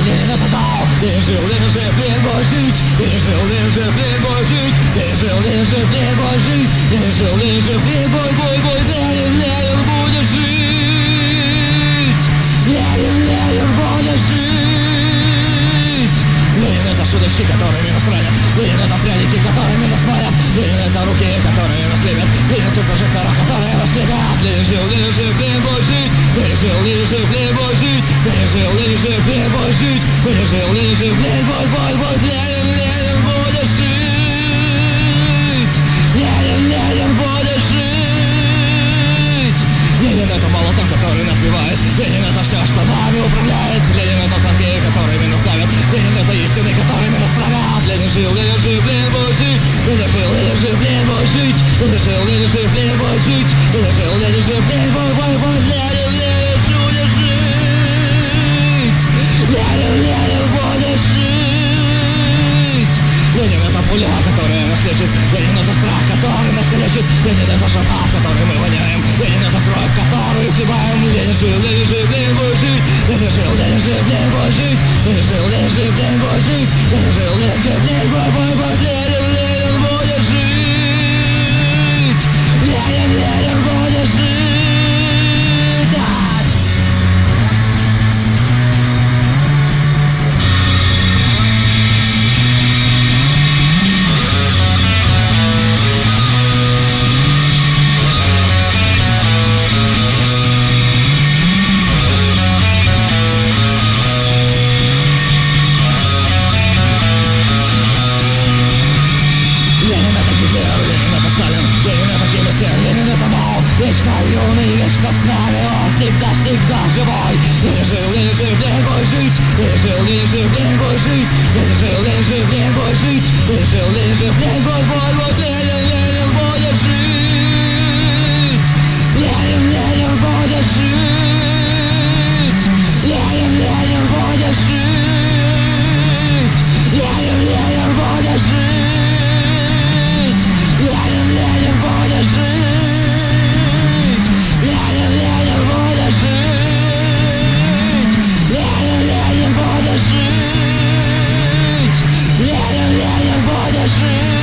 Ленин это дал. Ленин жил, Ленин жив, Ленин будет жить. Ленин жил, Ленин жив, Ленин будет жить. Ленин жил, Ленин жив, Ленин будет жить. Ленин жил, Ленин жив, Ленин будет Ленин, Ленин будет жить. Ленин будет жить. Ленин это шуточки, которыми нас ранят. Ленин это пряники, которыми нас манят. Ленин это руки, которые нас лепят. Ленин это прожектора, которые нас лепят. Ленин жил, Ленин будет жить. Ленин жил, Ленин жив, Ленин будет жить. Ленин жил, Ленин жив, Ленин будет жить. Ленин жил, Ленин жив, Ленин будет Ленин будет жить. Ленин будет жить. Ленин это молоток, который нас сбивает. Ленин это все, что нами управляет. Ленин это танки, которыми нас давят. Ленин это истины, которыми нас травят. Ленин жил, Ленин будет жить. Ленин жил, Ленин будет жить. Ленин жил, Ленин жив, Ленин будет жить. Ленин жил, Ленин жив, Ленин будет Ленин будет жить. Ленин будет жить. Ленин это пуля, которая нас лечит. Ленин это страх, который нас калечит. Ленин это шапав, который мы воняем. Ленин это кровь, которую хлебаем. Ленин жил, Ленин будет жить. Ленин жил, Ленин будет жить. Ленин жил, Ленин будет жить. Ленин жил, Ленин жив, Ленин будет Ленин будет жить. Ленин будет жить. Ленин это Мау, вечно юный, вечно с нами. Он всегда живой. Ленин жил, Ленин будет жить. Ленин жил, Ленин будет жить. Ленин жил, Ленин будет жить. Ленин жил, Ленин будет Ленин будет жить. Ленин будет жить. Ленин будет жить. Ленин будет жить. Ленин будет жить. Ленин будет жить. Ленин будет жить. Ленин будет жить.